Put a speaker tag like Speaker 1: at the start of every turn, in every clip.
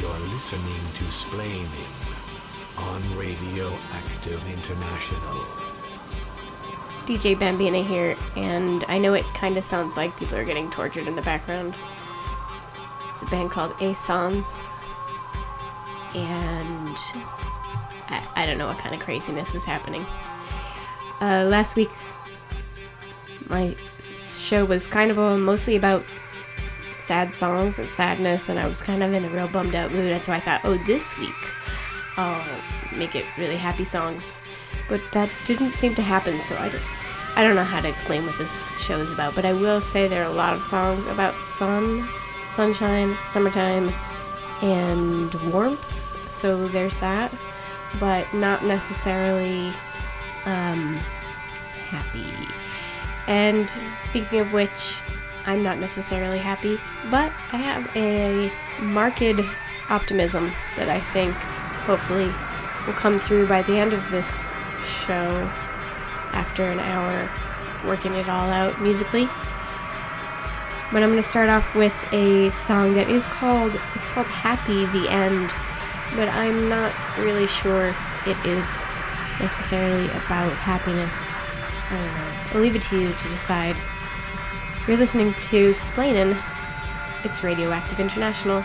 Speaker 1: You're listening to Splaining on Radioactive International.
Speaker 2: DJ Bambina here, and I know it kind of sounds like people are getting tortured in the background. It's a band called Essence, and I don't know what kind of craziness is happening. Last week, my show was kind of mostly about sad songs and sadness, and I was kind of in a real bummed out mood, and so I thought, this week I'll make it really happy songs. But that didn't seem to happen, so I don't know how to explain what this show is about, but I will say there are a lot of songs about sunshine, summertime, and warmth, so there's that, but not necessarily happy. And speaking of which, I'm not necessarily happy, but I have a marked optimism that I think hopefully will come through by the end of this show after an hour working it all out musically. But I'm going to start off with a song that is called Happy the End, but I'm not really sure it is necessarily about happiness. I don't know. I'll leave it to you to decide. You're listening to Splainin'. It's Radioactive International.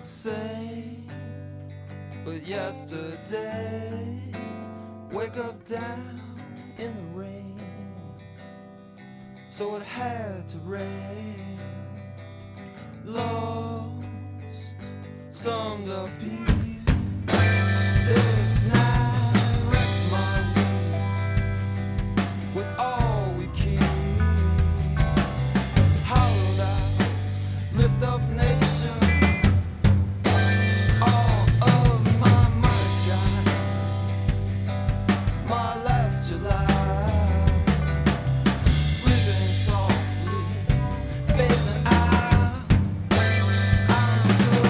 Speaker 3: same, but yesterday, wake up down in the rain, so it had to rain. Lost, summed up even, it's not Rex Monday, with all we keep, hollowed out, lift up nation. All of my skies, my last July, sleeping softly, bathing out. I'm so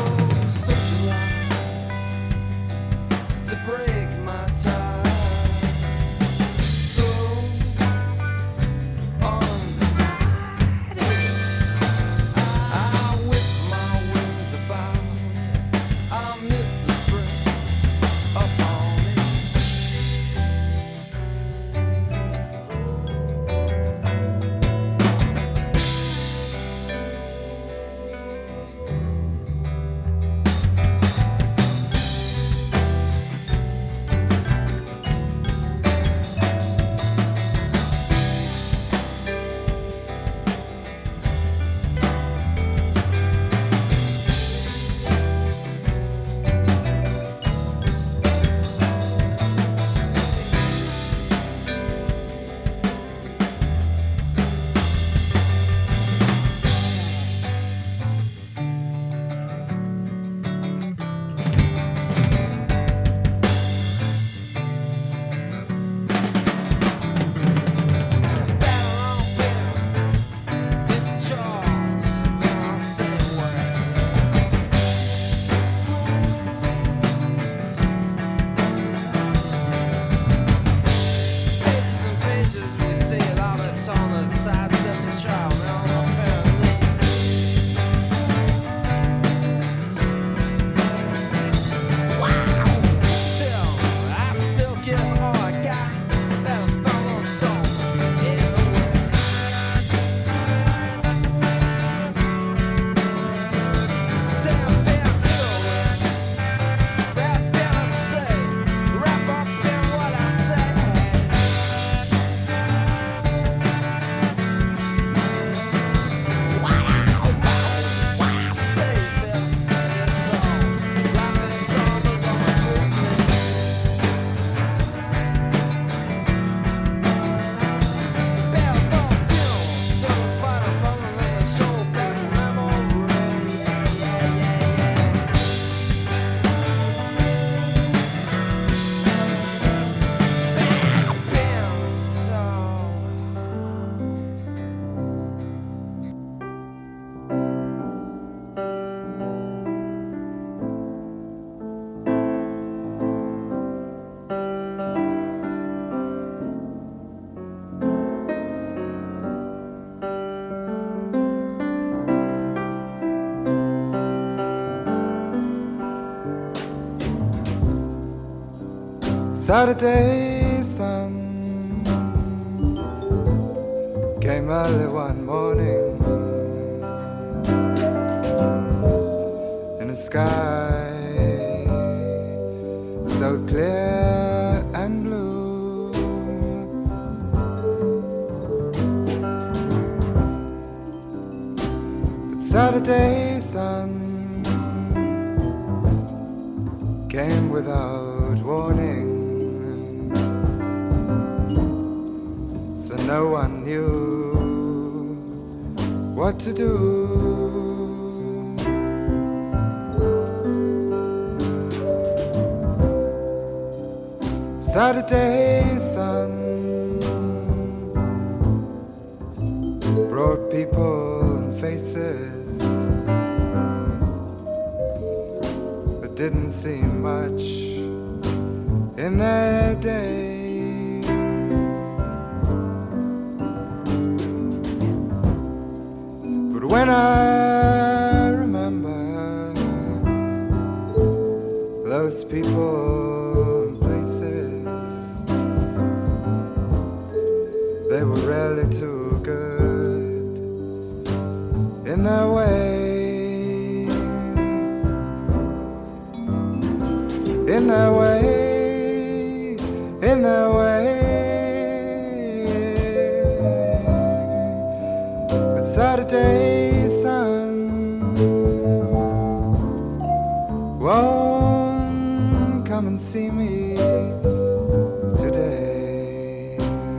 Speaker 3: socialized to break my tie, so undecided. I whip my wings about it. I miss the spring up on it.
Speaker 4: Saturday sun came early one morning in the sky so clear and blue. But Saturday sun came without warning, so no one knew what to do. Saturday sun brought people and faces, but didn't seem much in their day. But when I remember those people and places, they were really too good in their way. in their way, in their way. But Saturday sun won't come and see me today.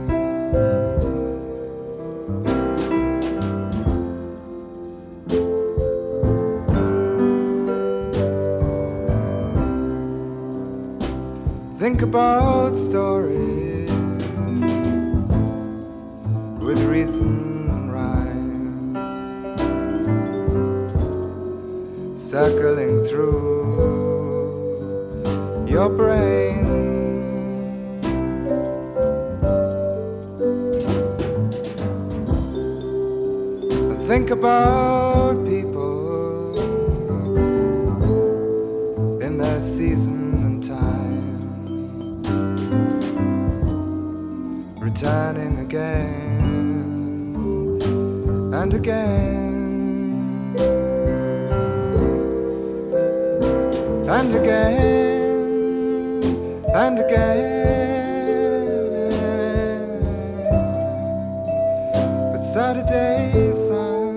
Speaker 4: Think about stories with reason and rhyme, circling through your brain. And think about people in their season and time, returning again and again and again and again. But Saturday sun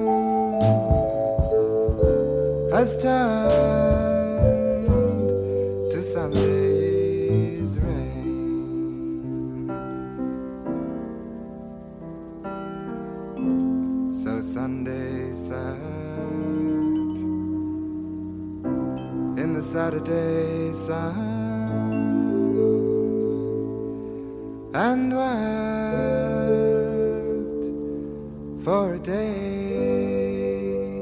Speaker 4: has turned to Sunday's rain. So Sunday sat in the Saturday sun and wept for a day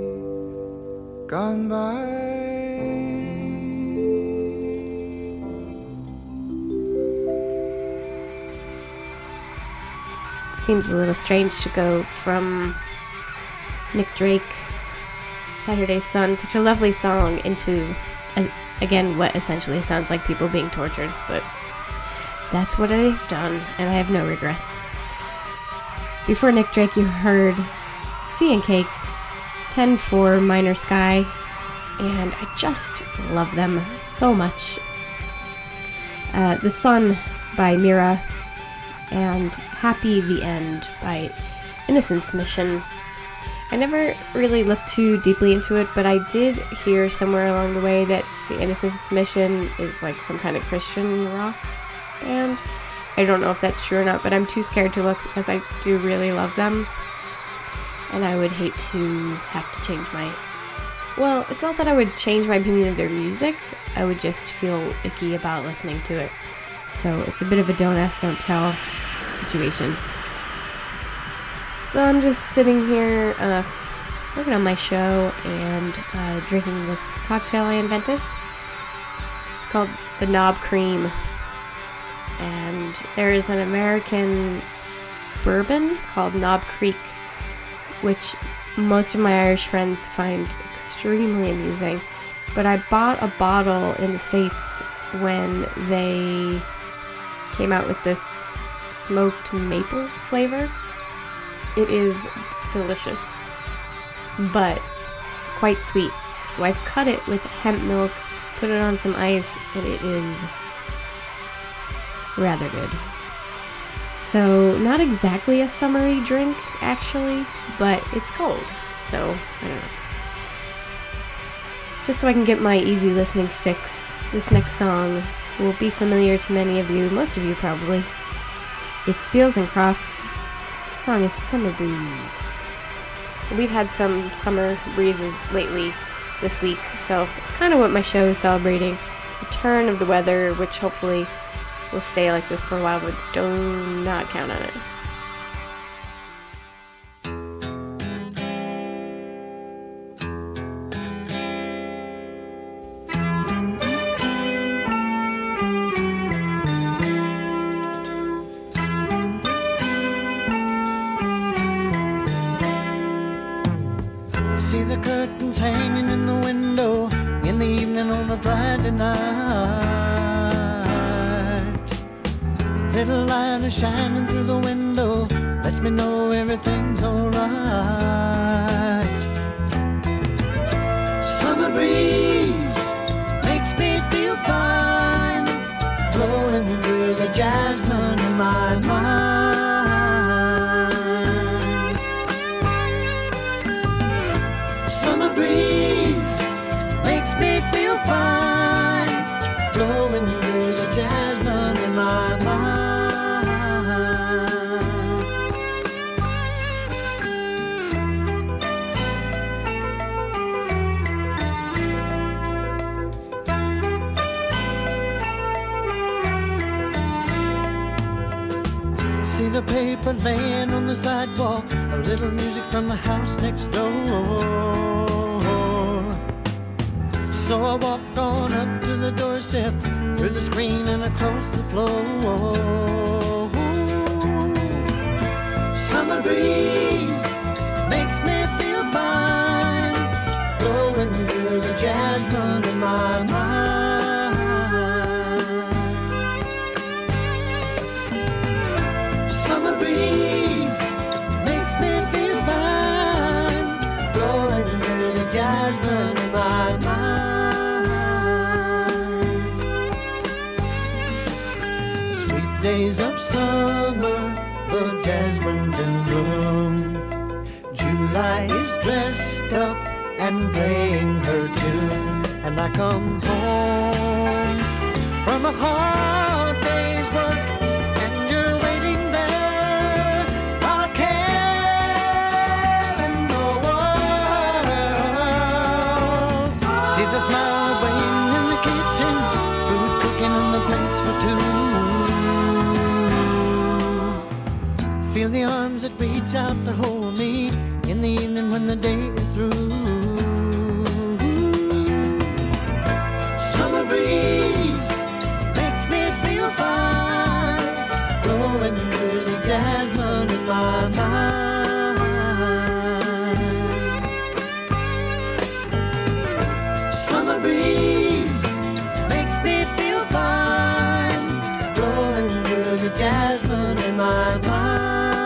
Speaker 4: gone by.
Speaker 2: Seems a little strange to go from Nick Drake, Saturday Sun, such a lovely song, into, again, what essentially sounds like people being tortured, but that's what I've done, and I have no regrets. Before Nick Drake, you heard Sea and Cake, 10-4 Minor Sky, and I just love them so much. The Sun by Mira, and Happy the End by Innocence Mission. I never really looked too deeply into it, but I did hear somewhere along the way that the Innocence Mission is like some kind of Christian rock band. I don't know if that's true or not, but I'm too scared to look because I do really love them. And I would hate to have to change my... Well, it's not that I would change my opinion of their music. I would just feel icky about listening to it. So it's a bit of a don't ask, don't tell situation. So I'm just sitting here working on my show and drinking this cocktail I invented. It's called the Knob Cream. And there is an American bourbon called Knob Creek, which most of my Irish friends find extremely amusing. But I bought a bottle in the States when they came out with this smoked maple flavor. It is delicious, but quite sweet. So I've cut it with hemp milk, put it on some ice, and it is rather good. So not exactly a summery drink, actually, but it's cold, so I don't know. Just so I can get my easy listening fix, this next song will be familiar to many of you, most of you probably. It's Seals and Crofts. The song is Summer Breeze. We've had some summer breezes lately this week, so it's kind of what my show is celebrating. The turn of the weather, which hopefully will stay like this for a while, but do not count on it.
Speaker 5: See the curtains hanging in the window in the evening on a Friday night. Little light is shining through the window, lets me know everything's alright. Summer breeze makes me feel fine. Blowing through the jasmine in my mind. Summer breeze makes me feel fine. Blowing through the jasmine in my mind. See the paper laying on the sidewalk, a little music from the house next door. So I walk on up to the doorstep, through the screen and across the floor. Summer breeze makes me feel fine, blowing through the jasmine in my mind. Summer breeze makes me feel fine, blowing through the jasmine in my mind. Sweet days of summer, the jasmine's in bloom. July is dressed up and playing her tune, and I come home from a hard day's work. The smile waiting in the kitchen, food cooking on the plates for two. Feel the arms that reach out to hold me in the evening when the day is through. Summer breeze makes me feel fine, blowing through the jasmine in my mind. Summer breeze makes me feel fine, blowing through the jasmine in my mind.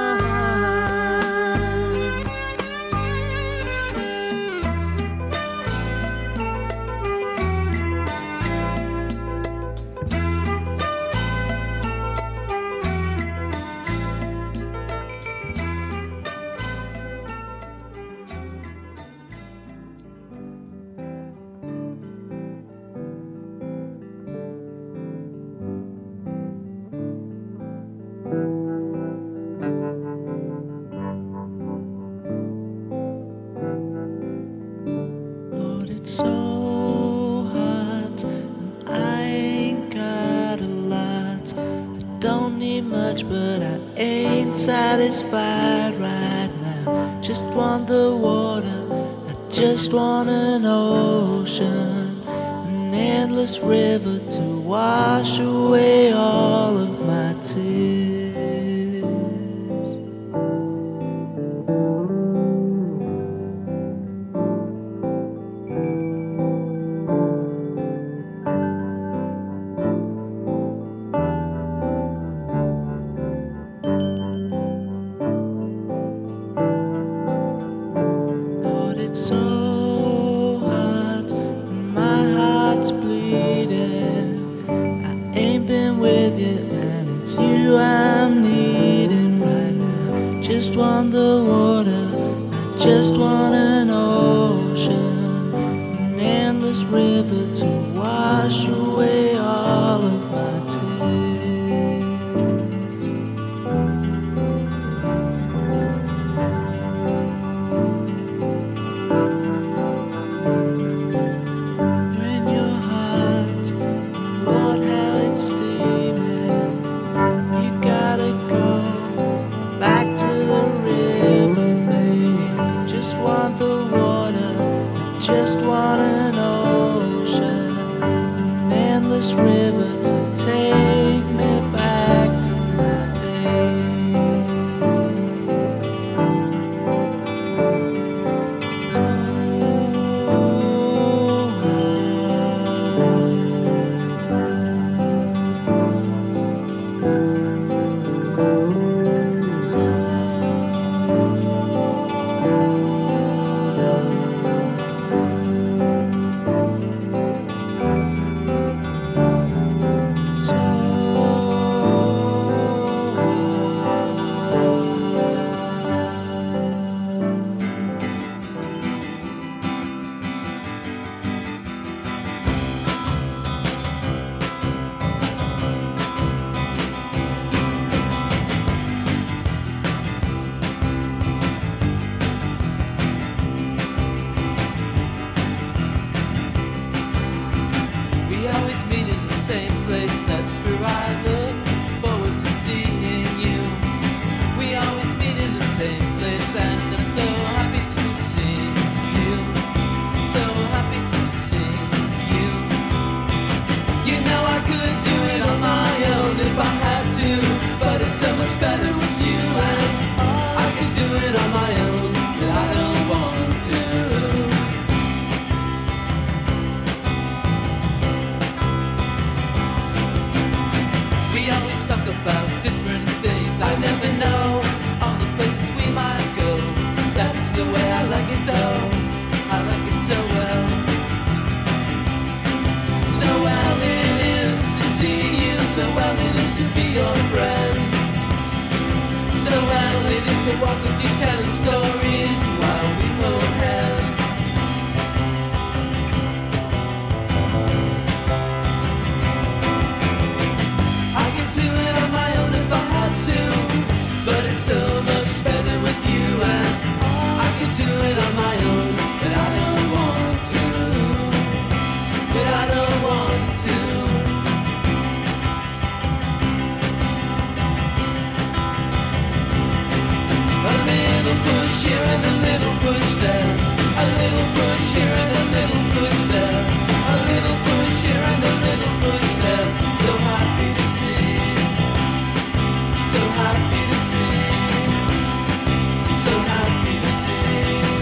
Speaker 5: So hot, and I ain't got a lot. I don't need much, but I ain't satisfied right now. Just want the water, I just want an ocean, an endless river to wash away all of my tears. So hot, my heart's bleeding. I ain't been with you, and it's you I'm needing right now. Just want the water, I just want an ocean, an endless river to wash away all of my tears. Just want an ocean, an endless river to
Speaker 3: walk with you telling stories while we hold hands. I could do it on my own if I had to, but it's so much better with you. And I could do it on my own, but I don't want to. But I don't want to. A little push here and a little push there. A little push here and a little push there. A little push here and a little push there. So happy to see. So happy to see. So happy to see.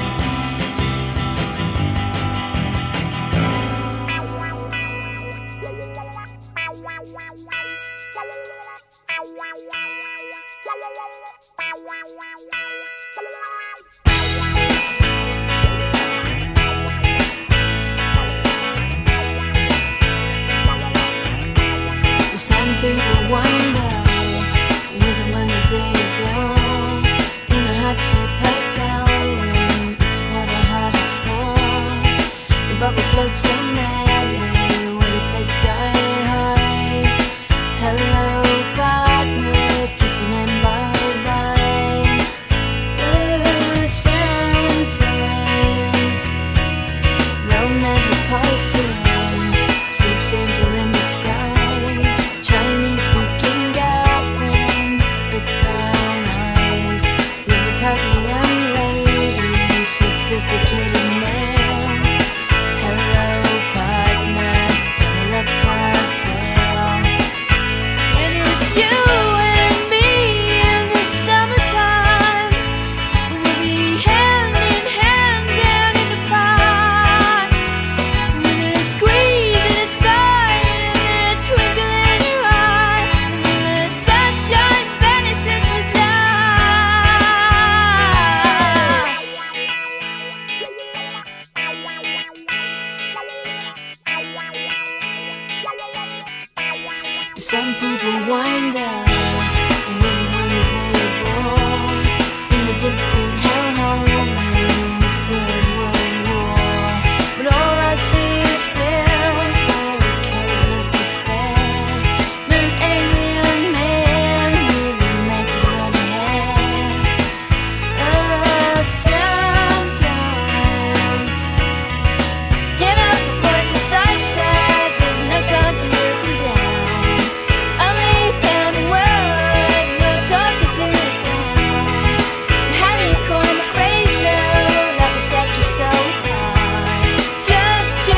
Speaker 6: Some people wonder with the money they adore in a hot-shaped hotel room. It's what a heart is for. The bubble floats so madly when it stays sky high. Hello, partner, kiss your name, bye-bye. Sometimes romantic poison, six angel in disguise, Chinese-speaking girlfriend with brown eyes, Liverpudlian lady, sophisticated man. Hello, partner, tell me love can't fail. And it's you and me in the summertime. We'll be hand in hand down in the park, with a squeeze and a sigh and a twinkle in your eye, and the sunshine vanishes the dark. Some people wonder when they born in a distant hellhole in the Third World War. But all I see is films where a killer's despair, but an angry young man with immaculate hair. Sometimes get up, voice inside says there's no time for looking down. Only pounding word, no talking to the town. How do you coin the phrase though, that will set you so hard? Just to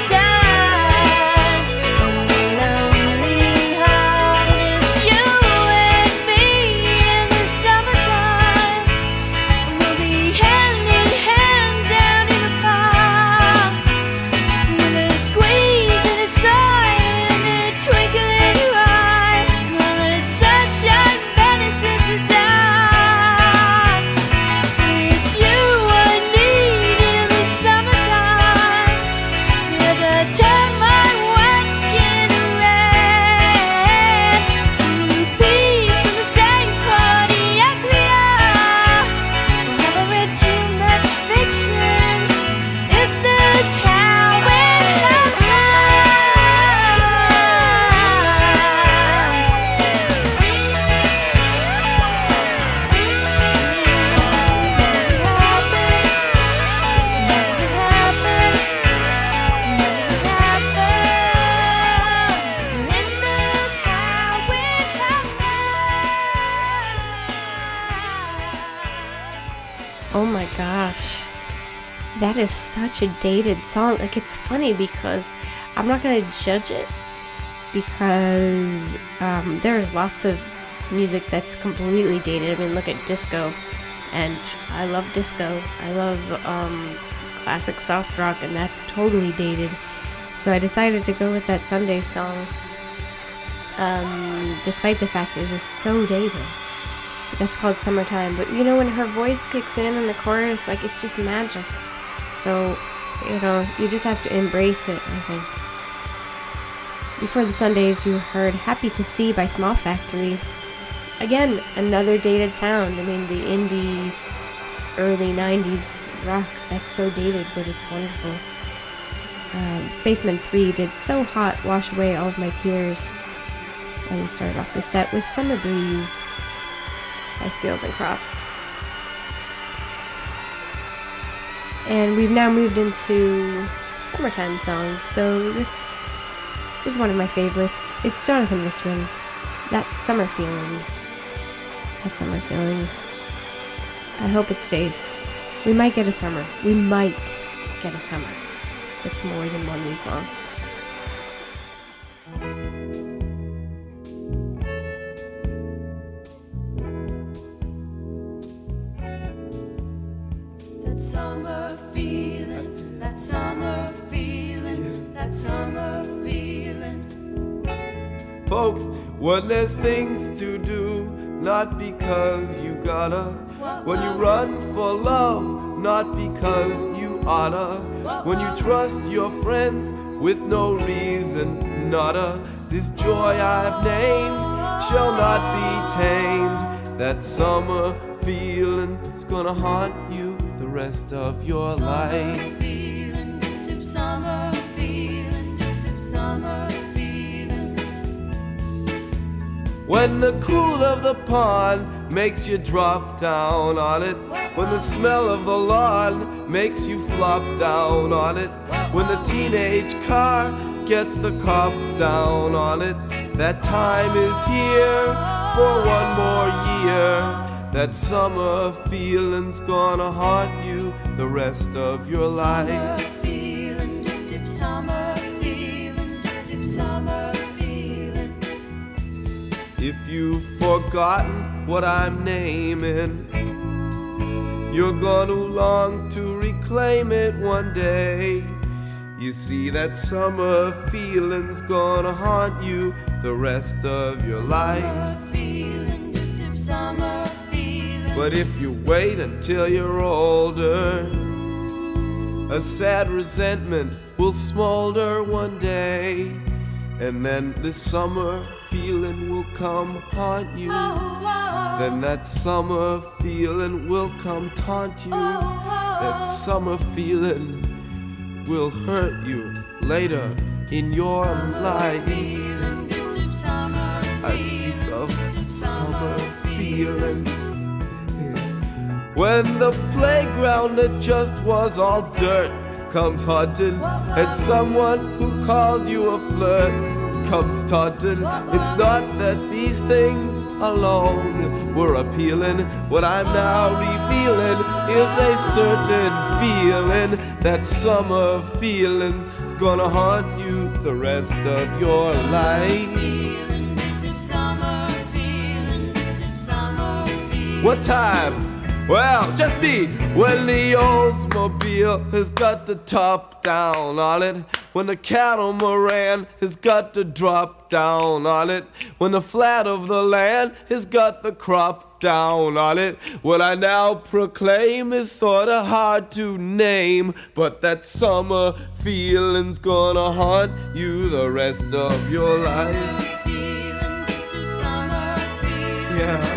Speaker 6: touch a lonely heart. And it's you and me in the summertime. We'll be hand in hand down in the park, with a squeeze and a sigh and a twinkle in your eye, while the sunshine vanishes the dark. It's you I need in the summertime, as I turn my white skin red, to peace from the same party as we are. Never read too much fiction. Is this how it happens?
Speaker 2: Oh my gosh. That is such a dated song. Like, it's funny because I'm not going to judge it, because there's lots of music that's completely dated. I mean, look at disco, and I love disco. I love classic soft rock, and that's totally dated. So I decided to go with that Sunday song, despite the fact it is so dated. That's called Summertime. But you know, when her voice kicks in the chorus, like, it's just magic. So, you know, you just have to embrace it, I think. Before the Sundays, you heard Happy to See by Small Factory. Again, another dated sound. I mean, the indie early 90s rock, that's so dated, but it's wonderful. Spaceman 3 did So Hot, Wash Away All of My Tears. And we started off the set with Summer Breeze by Seals and Crofts. And we've now moved into summertime songs, so this is one of my favorites. It's Jonathan Richman. That Summer Feeling. That Summer Feeling. I hope it stays. We might get a summer. We might get a summer. It's more than 1 week long.
Speaker 6: That summer feeling, that summer feeling, that summer feeling.
Speaker 7: Folks, when there's things to do, not because you gotta. When you run for love, not because you oughta. When you trust your friends with no reason, nada. This joy I've named shall not be tamed. That summer feeling's gonna haunt you the rest of your life.
Speaker 6: Feeling, dip, summer feeling, dip, summer feeling.
Speaker 7: When the cool of the pond makes you drop down on it. When the smell of the lawn makes you flop down on it. When the teenage car gets the cop down on it. That time is here for one more year. That summer feeling's gonna haunt you the rest of your life.
Speaker 6: Summer feeling, dip, summer feeling, dip, summer feeling.
Speaker 7: If you've forgotten what I'm naming, you're gonna long to reclaim it one day. You see, that summer feeling's gonna haunt you the rest of your life.
Speaker 6: Summer feeling, dip, summer feeling.
Speaker 7: But if you wait until you're older, a sad resentment will smolder one day. And then this summer feeling will come haunt you. Then that summer feeling will come taunt you. That summer feeling will hurt you later in your life. I speak of summer feeling. When the playground that just was all dirt comes haunting, and someone who called you a flirt comes taunting. It's not that these things alone were appealing. What I'm now revealing is a certain feeling. That summer feeling is gonna haunt you the rest of your life. What time? Well, just me. When the Oldsmobile has got the top down on it. When the catamaran has got the drop down on it. When the flat of the land has got the crop down on it. What I now proclaim is sorta hard to name, but that summer feeling's gonna haunt you the rest of your life. Yeah.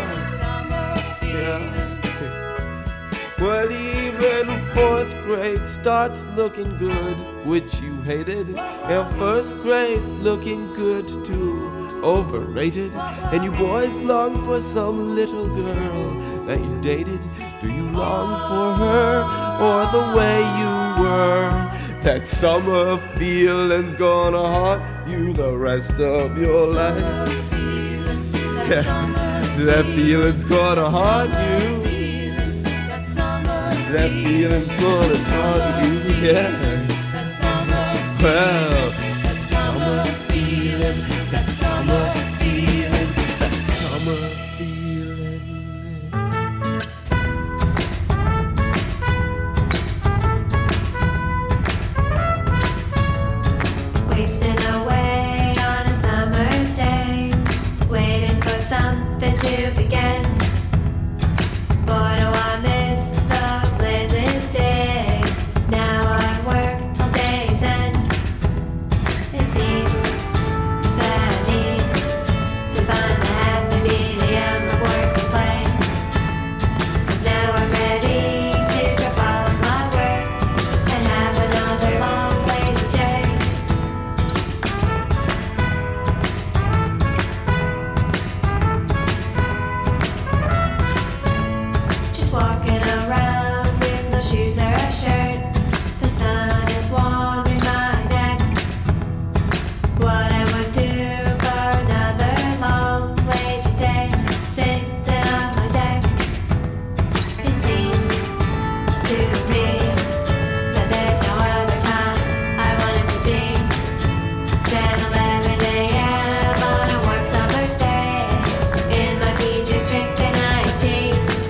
Speaker 7: Well, even fourth grade starts looking good, which you hated, and first grade's looking good too, overrated. And you boys long for some little girl that you dated. Do you long for her or the way you were? That summer feeling's gonna haunt you the rest of your life. Yeah, that feeling's gonna haunt you. That feeling's gonna haunt you, yeah. Well, that summer feeling, that summer feeling, that summer feeling.
Speaker 8: Wasting away on a summer's day, waiting for something to begin. Boy, do I miss those lazy days. Now I work till day's end. shoes or a shirt. The sun is warming my neck. What I would do for another long lazy day, sitting on my deck. It seems to me that there's no other time I want it to be than 11 a.m. on a warm summer's day in my PJs drinking iced tea.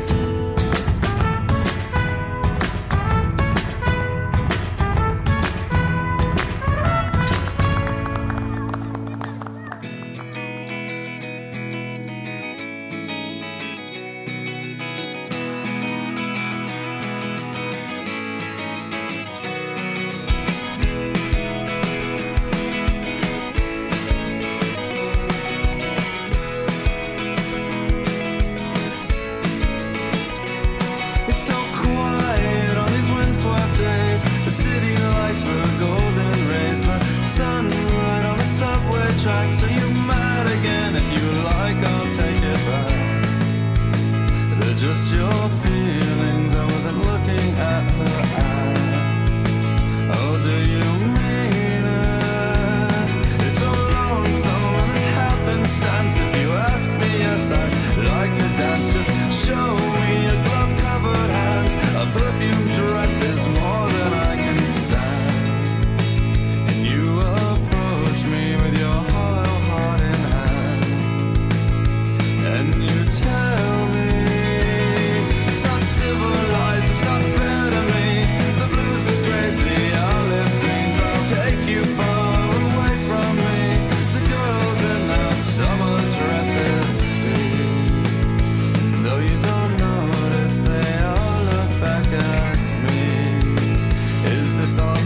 Speaker 3: It's so quiet on these windswept days. The city lights, the golden rays, the sunlight on the subway tracks. Are you mad again? If you like, I'll take it back. They're just your feelings. I wasn't looking at her eyes. Oh, do you mean it? It's so lonesome on this happenstance. If you ask me, yes, I'd like to dance. Just show me a glove-covered hand. A perfume dress is more than I can stand. And you approach me with your hollow heart in hand. And you tell me it's not civilized, it's not fair to me. The blues, the grays, the olive greens, I'll take you far away from me. The girls in their summer dresses see. Though you don't notice, they all look back at me. Is this on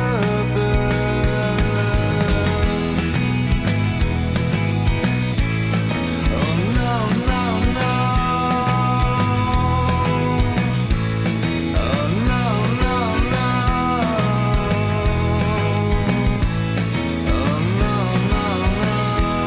Speaker 3: purpose? Oh no, no, no. Oh no, no, no. Oh no, no, no.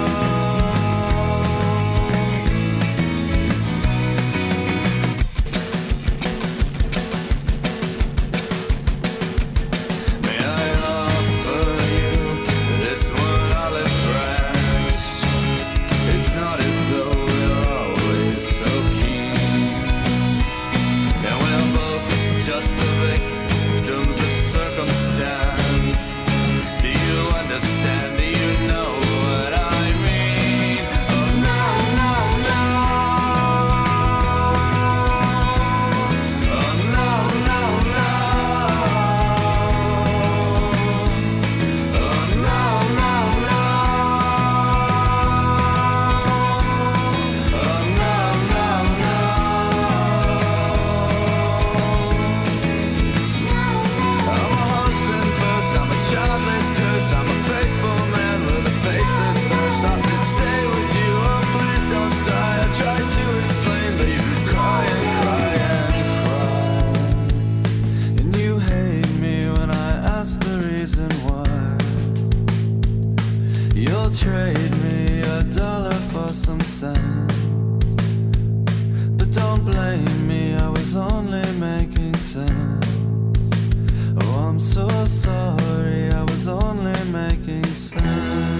Speaker 3: May I offer you this one olive branch? It's not as though we're always so keen. And we're both just the victims of circumstance. Do you understand? Do you know what I mean? Oh no, no, no. Oh no, no, no. Oh no, no, no. Oh no, no, no. I'm a husband first, I'm a childless curse, I'm a faithful man with a faceless thirst. I'll stay with you, oh please don't sigh. I try to explain, but you cry and cry and cry. And you hate me when I ask the reason why. You'll trade me $1 for some sense. But don't blame me, I was only making sense. Oh, I'm so sorry, I was only making sense.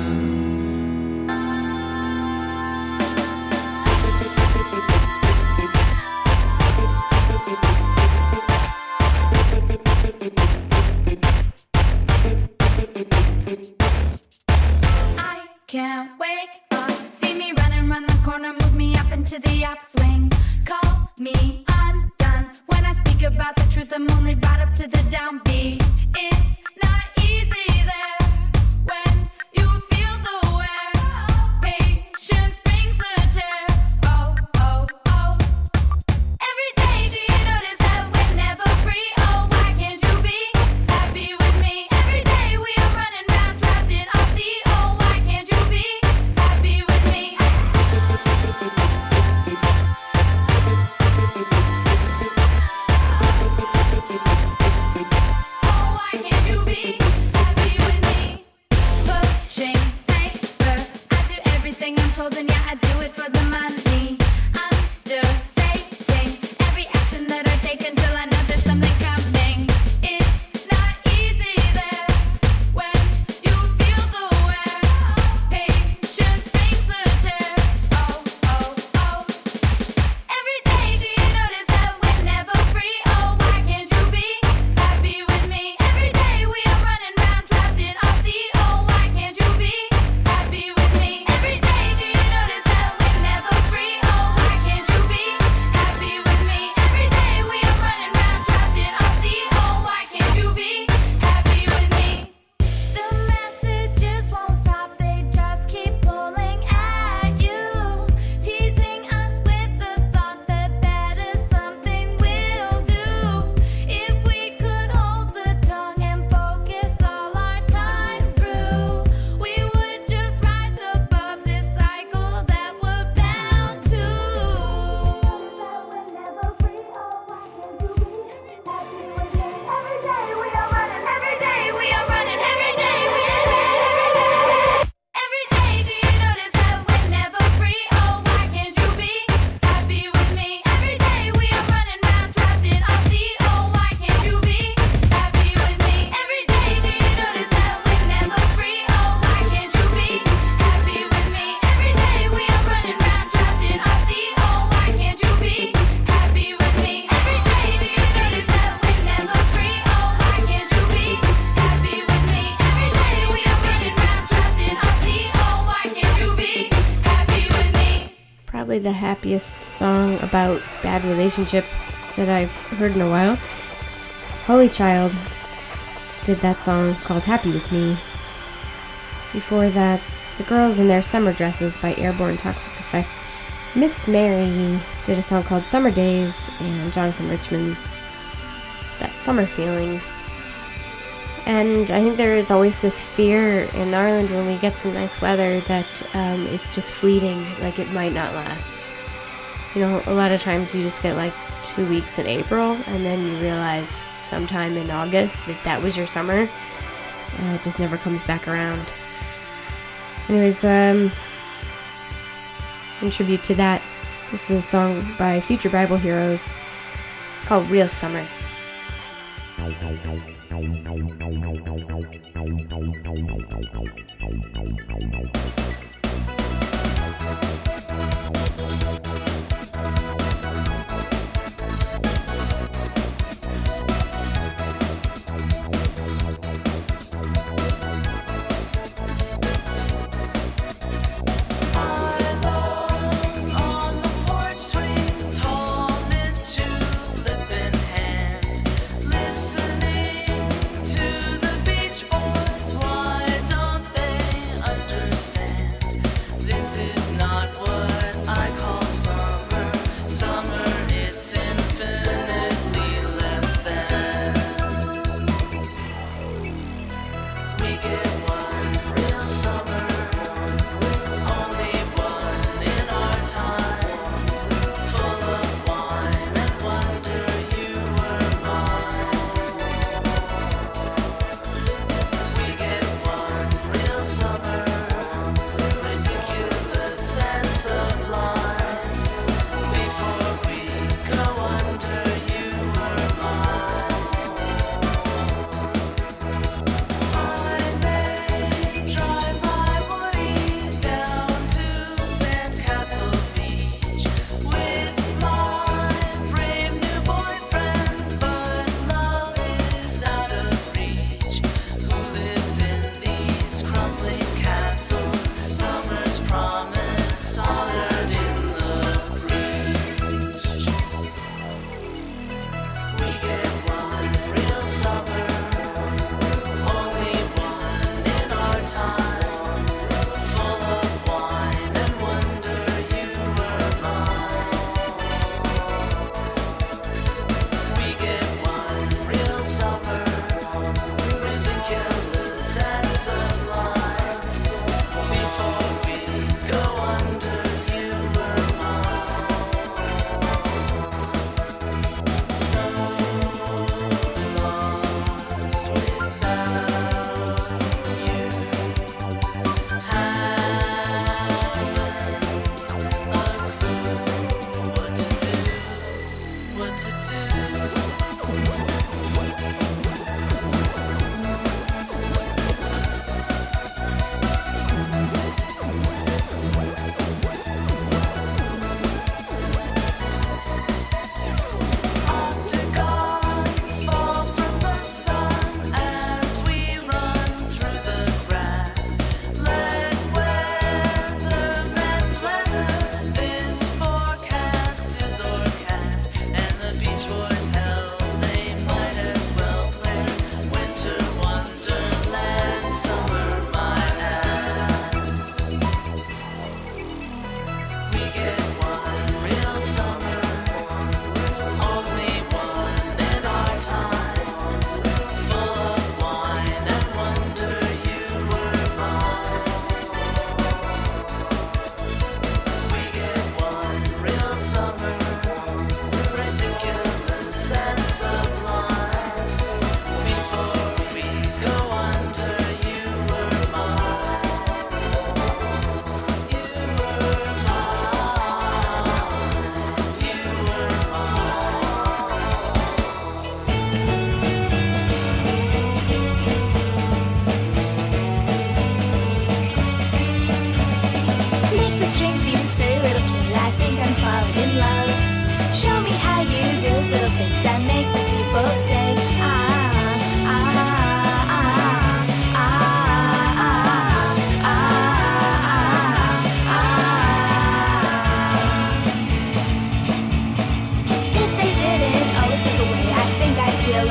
Speaker 6: I can't wake up. See me running round the corner, move me up into the upswing. Call me undone. When I speak about the truth, I'm only brought up to the downbeat. It's not easy there when you feel the wear. Patience brings the tear. Oh, oh, oh. Every day, do you notice that we're never free? Oh, why can't you be happy with me? Every day we are running round trapped in our sea. Oh, why can't you be happy with me? Oh, why can't you be
Speaker 2: probably the happiest song about bad relationship that I've heard in a while. Holy Child did that song called Happy With Me. Before that, The Girls in Their Summer Dresses by Airborne Toxic Effect. Miss Mary did a song called Summer Days, and Jonathan Richman, That Summer Feeling. And I think there is always this fear in Ireland when we get some nice weather that it's just fleeting, like it might not last. You know, a lot of times you just get like 2 weeks in April, and then you realize sometime in August that was your summer. It just never comes back around. Anyways, in tribute to that, this is a song by Future Bible Heroes. It's called Real Summer.
Speaker 3: This is not what I call summer.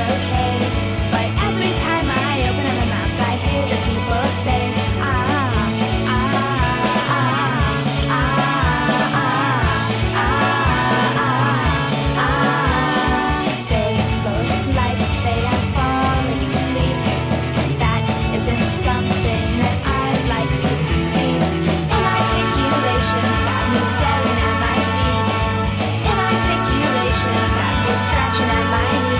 Speaker 6: okay. But every time I open my mouth, I hear the people say, They both like they are falling asleep. That isn't something that I like to see. Inarticulations got me staring at my feet. Inarticulations got me scratching at my knee.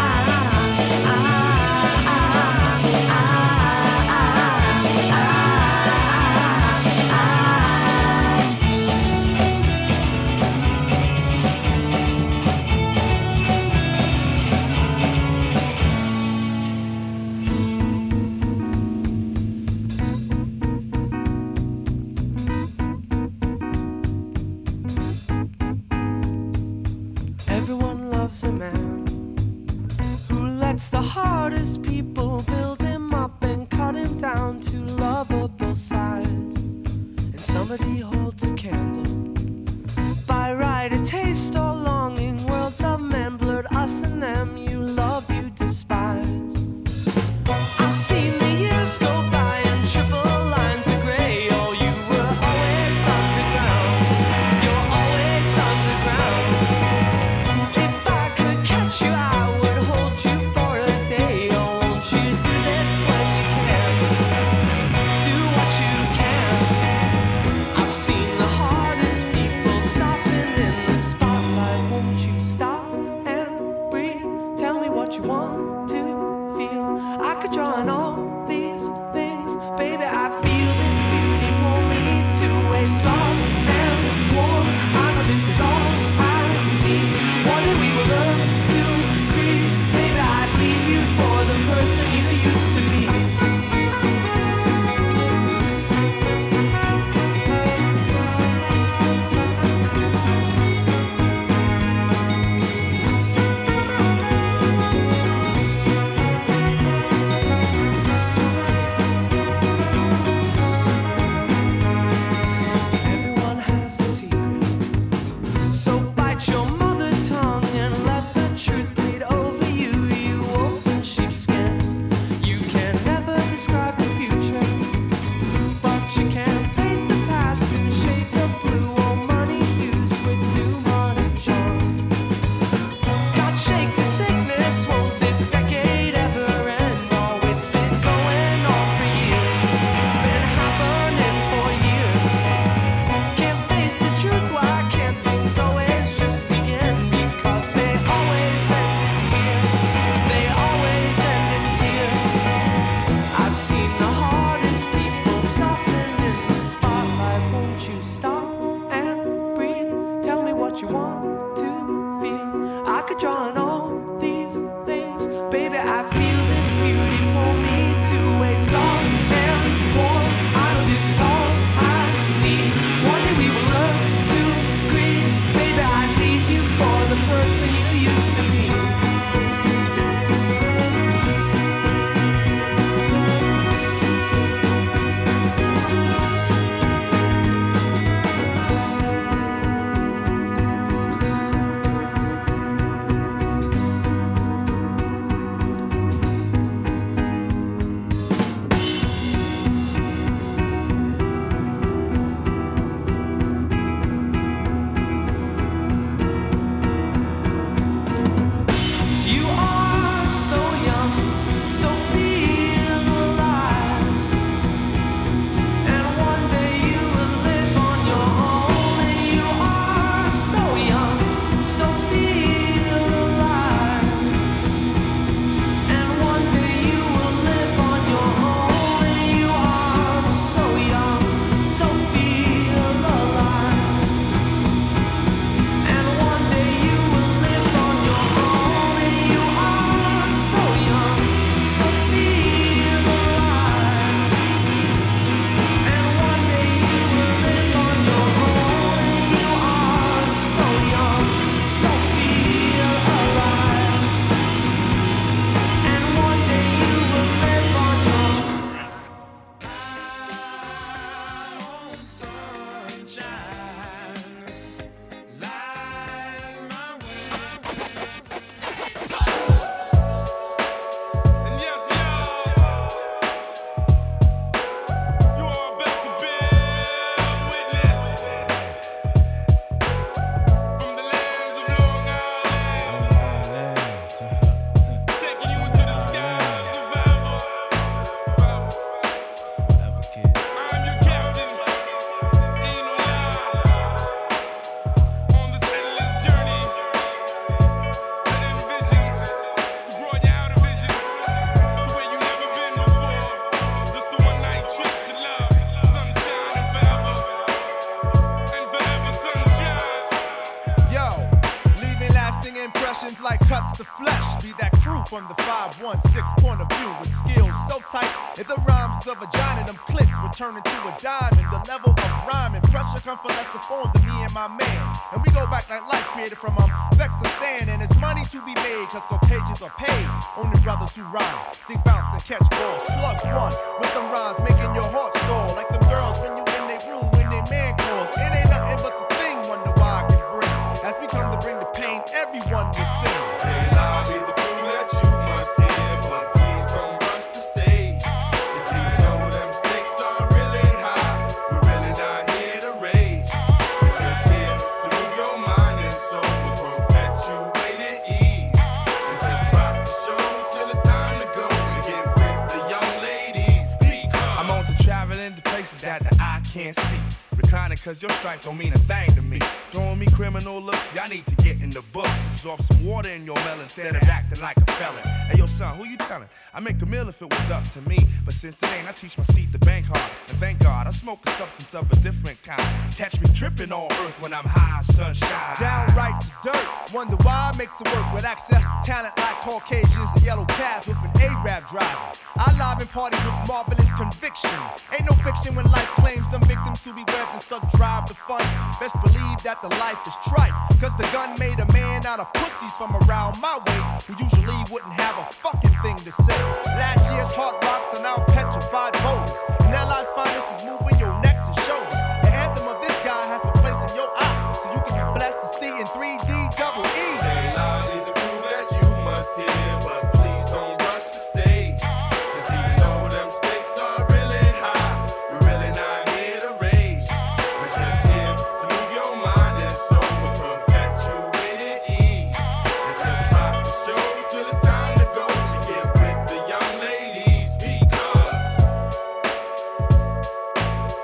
Speaker 3: Everyone loves a man who lets the hardest people build him up and cut him down to lovable size. And somebody holds a candle by right, a taste or longing. Worlds of men blurred, us and them. You love, you despise. I've seen the years go by and triple lines of gray. Oh, you were always underground. You're always underground. If I could catch you, I would hold you for a day. Oh, won't you do this when you can? Do what you can. I've seen the hardest people soften in the spotlight. Won't you stop and breathe? Tell me what you want to feel. I could draw on all these things, baby. I feel this beauty pull me to a soft and warm. I know this is all I need. One day we will learn to grieve, baby. I'd leave you for the person you used to be. Everyone has a secret, so bite your mother tongue and let the truth bleed over you. You wolf in sheepskin. You can never describe the future, but you can paint the past in shades of blue or money used with new money charm. God, shake the sickness, won't this decade ever end? Oh, it's been going on for years, been happening for years. Can't face the truth, why can't things always just begin? Because they always end in tears. They always end in tears. I've seen the hardest people soften in the spotlight. Won't you stop and breathe? Tell me what you want to feel. I could draw on all these things, baby. I feel this beauty pull me to a soft and warm. I know this is all I need. One day we will learn to grieve, baby. I'd leave you for the person you used to be.
Speaker 9: from the 516 point of view with skills so tight. If the rhymes of a giant, them clits will turn into a diamond. The level of rhyme and pressure come from lesser forms than me and my man. And we go back like life created from specks of sand. And it's money to be made, cause Caucasians are paid. Only brothers who rhyme, stick bounce and catch balls. Plug one with them rhymes, making your heart stall. Like them girls when you in their room, when they man calls. It ain't nothing but the thing, wonder why I can bring. As we come to bring the pain, everyone will sing.
Speaker 10: Can't see. Reclining cause your stripe don't mean a thing to me. Throwing me criminal looks, y'all need to get in the books. Absorb some water in your melon instead of acting like a felon. Hey yo son, who you telling? I make a meal if it was up to me. But since it ain't, I teach my seed to bank hard. And thank God, I smoke a substance of a different kind. Catch me tripping on earth when I'm high, sunshine.
Speaker 9: Downright to dirt. Wonder why I makes it work with access to talent like Caucasians, the yellow cast with an A-rap driver. I live in parties with marvelous conviction. Ain't no fiction when life claims them victims to be webbed and suck drive the funds. Best believe that the life is tripe, cause the gun made a man out of pussies from around my way who usually wouldn't have a fucking thing to say. Last year's hard rocks are now petrified boulders, and their lives finest is moving your necks and shoulders. The anthem of this guy has been placed in your eye, so you can be blessed to see in 3D double E.
Speaker 11: J-Law needs to prove that you must hear, but please don't rush the stage. Cause even though them stakes are really high, we're really not here to rage. We're just here to move your mind and soul with perpetuated ease. Let's just rock the show till it's time to go and get with the young ladies because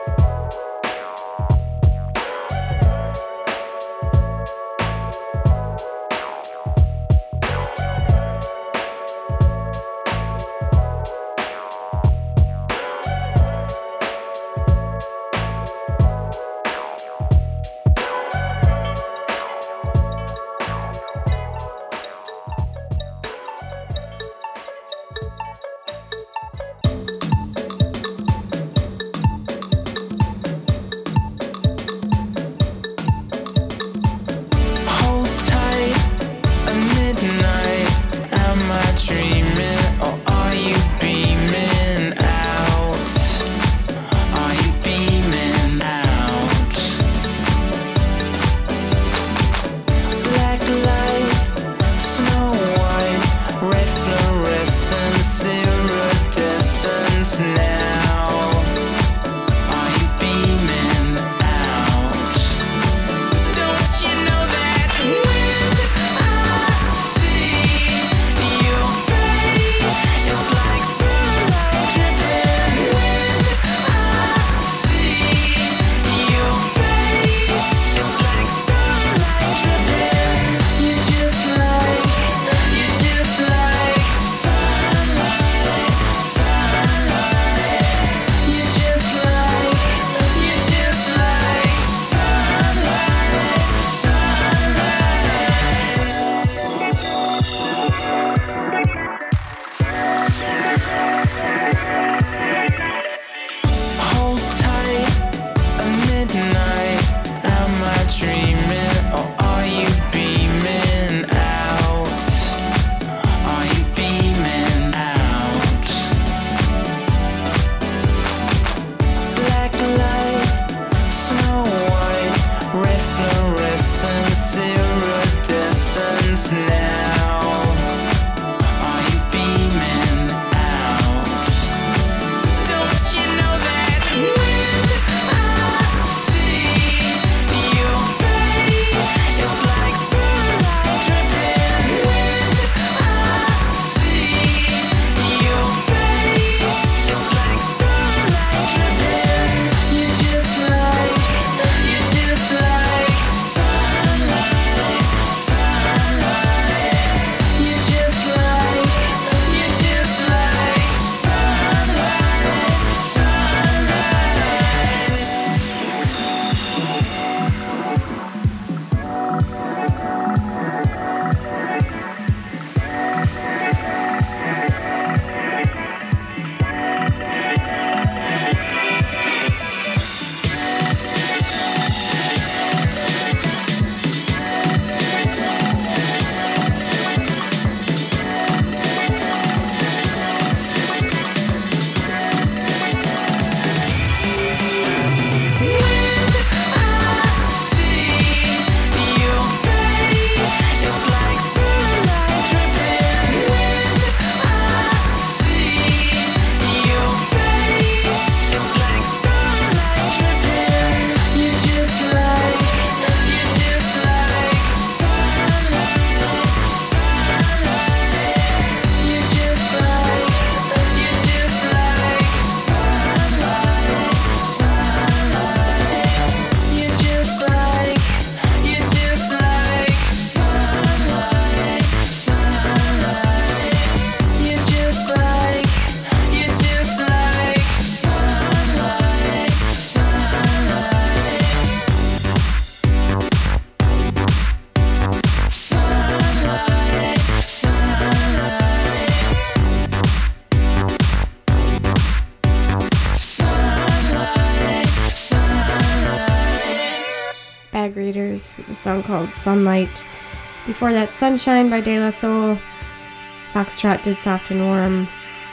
Speaker 2: Space with a song called Sunlight. Before that, Sunshine by De La Soul. Foxtrot did Soft and Warm.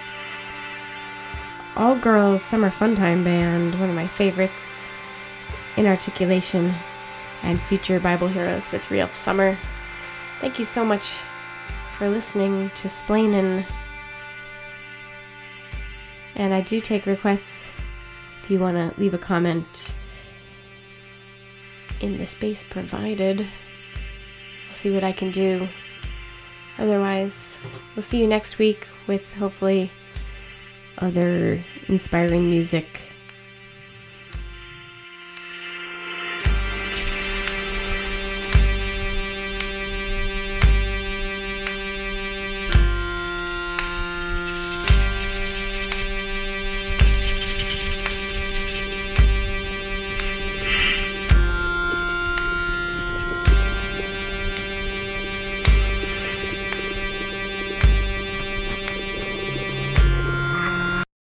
Speaker 2: All Girls Summer Funtime Band, one of my favorites. Inarticulation and Future Bible Heroes with Real Summer. Thank you so much for listening to Splainin'. And I do take requests if you want to leave a comment in the space provided. I'll see what I can do. Otherwise, we'll see you next week with hopefully other inspiring music.